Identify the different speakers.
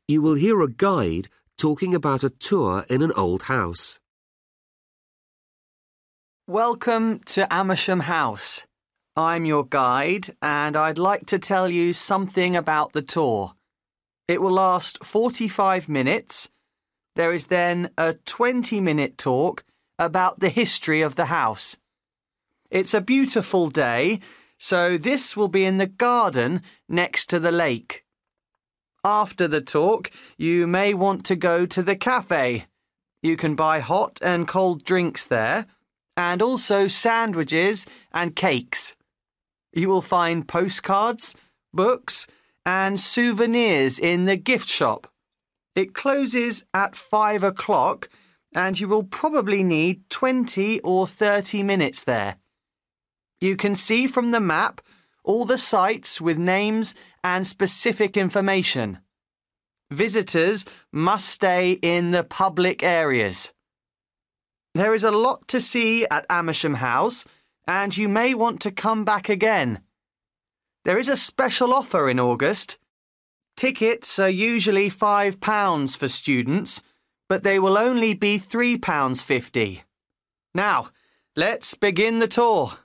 Speaker 1: you will hear a guide talking about a tour in an old house.
Speaker 2: Welcome to Amersham House. I'm your guide and I'd like to tell you something about the tour. It will last 45 minutes. There is then a 20-minute talk about the history of the house. It's a beautiful day, so this will be in the garden next to the lake. After the talk, you may want to go to the cafe. You can buy hot and cold drinks there, and also sandwiches and cakes. You will find postcards, books, and souvenirs in the gift shop. It closes at 5 o'clock, and you will probably need 20 or 30 minutes there. You can see from the map all the sites with names and specific information. Visitors must stay in the public areas. There is a lot to see at Amersham House, and you may want to come back again. There is a special offer in August. Tickets are usually £5 for students, but they will only be £3.50. Now, let's begin the tour.